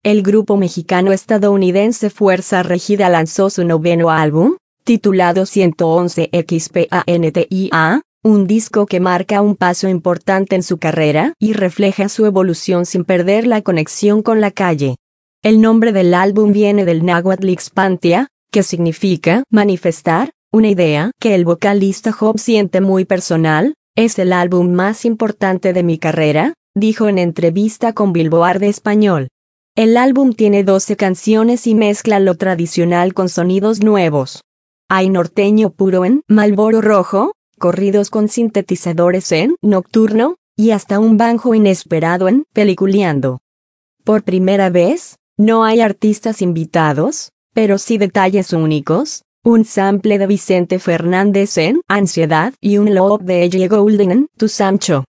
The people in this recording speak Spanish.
el grupo mexicano-estadounidense Fuerza Régida lanzó su noveno álbum, titulado 111 XPANTIA, un disco que marca un paso importante en su carrera y refleja su evolución sin perder la conexión con la calle. El nombre del álbum viene del náhuatl Ixpantia, que significa manifestar, una idea que el vocalista Job siente muy personal. Es el álbum más importante de mi carrera, dijo en entrevista con Billboard de Español. El álbum tiene 12 canciones y mezcla lo tradicional con sonidos nuevos. Hay norteño puro en Marlboro Rojo, corridos con sintetizadores en Nocturno, y hasta un banjo inesperado en Peliculeando. Por primera vez, no hay artistas invitados, pero sí detalles únicos, un sample de Vicente Fernández en Ansiedad y un loop de Ellie Goulding en Tu Sancho.